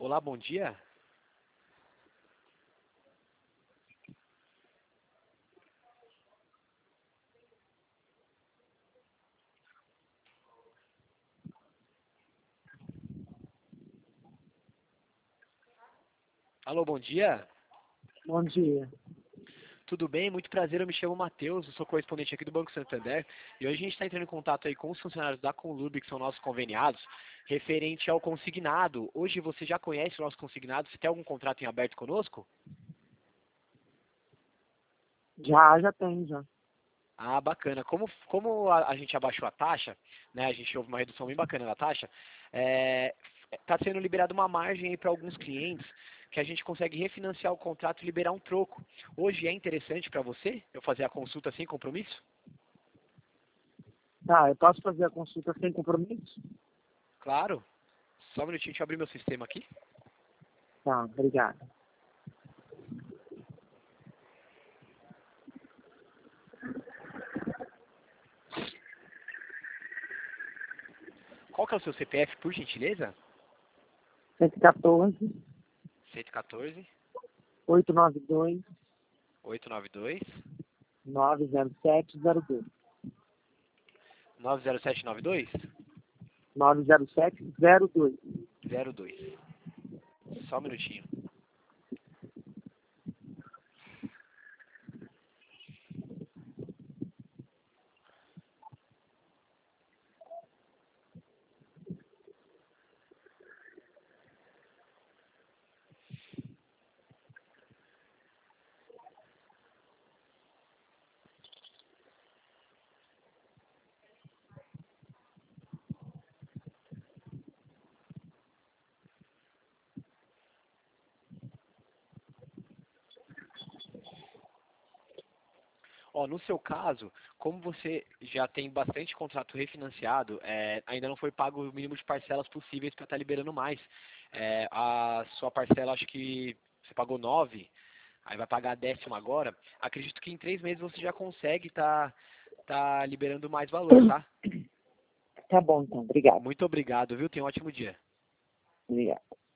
Olá, bom dia. Alô, bom dia. Bom dia. Tudo bem? Muito prazer, eu me chamo Matheus, eu sou correspondente aqui do Banco Santander e hoje a gente está entrando em contato aí com os funcionários da Conlurb, que são nossos conveniados, referente ao consignado. Hoje você já conhece o nosso consignado? Você tem algum contrato em aberto conosco? Já tem, já. Ah, bacana. Como a gente abaixou a taxa, né, a gente houve uma redução bem bacana da taxa, está sendo liberada uma margem para alguns clientes que a gente consegue refinanciar o contrato e liberar um troco. Hoje é interessante para você eu fazer a consulta sem compromisso? Tá, eu posso fazer a consulta sem compromisso? Claro. Só um minutinho, deixa eu abrir meu sistema aqui. Tá, obrigado. Qual que é o seu CPF, por gentileza? 114 114 892 892 90702. 90792 90702. 02. Só um minutinho. Ó, no seu caso, como você já tem bastante contrato refinanciado, ainda não foi pago o mínimo de parcelas possíveis para estar liberando mais. A sua parcela, acho que você pagou 9, aí vai pagar a 10ª agora. Acredito que em 3 meses você já consegue tá liberando mais valor, tá? Tá bom, então. Obrigado. Muito obrigado, viu? Tenha um ótimo dia. Obrigado.